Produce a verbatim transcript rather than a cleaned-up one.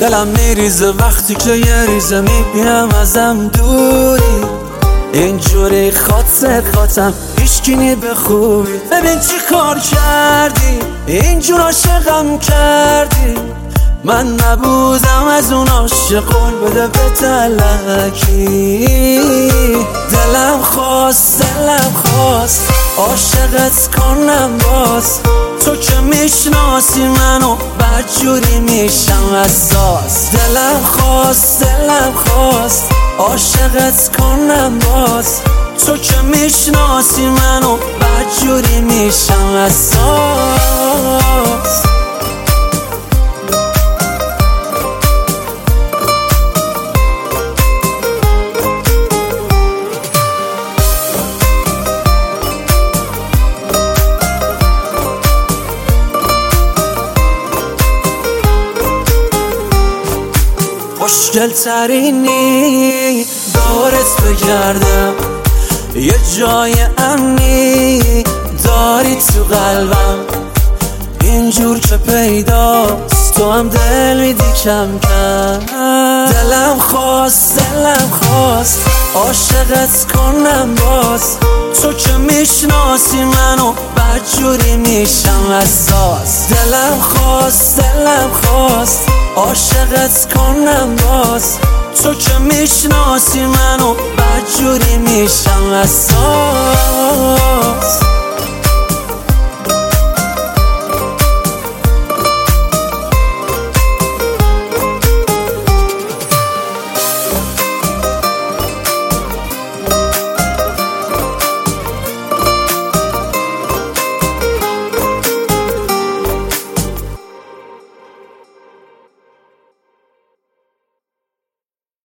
دلم میریزه وقتی که یه ریزه میبینم ازم دوری، اینجوری خاطر خاطم هیچکی به خوبی. ببین چی کار کردی، اینجور عاشقم کردی، من نبودم از اون عاشق قول بده به تلکی. دلم خواست دلم خواست عاشقت کنم باز، تو که میشناسی منو بدجوری میشم اساس. دلم خواست دلم خواست عاشقت کنم باز، تو که میشناسی منو بدجوری میشم اساس. خوشگل ترینی دارت بگردم، یه جای امنی داری تو قلبم، اینجور که پیداست تو هم دل میدی کم کم. دلم خواست دلم خواست عاشقت کنم باز، تو که میشناسی منو بدجوری میشم اساس. دلم خواست دلم خواست عاشقت کنم باز، تو که میشناسی منو بدجوری میشم اساس.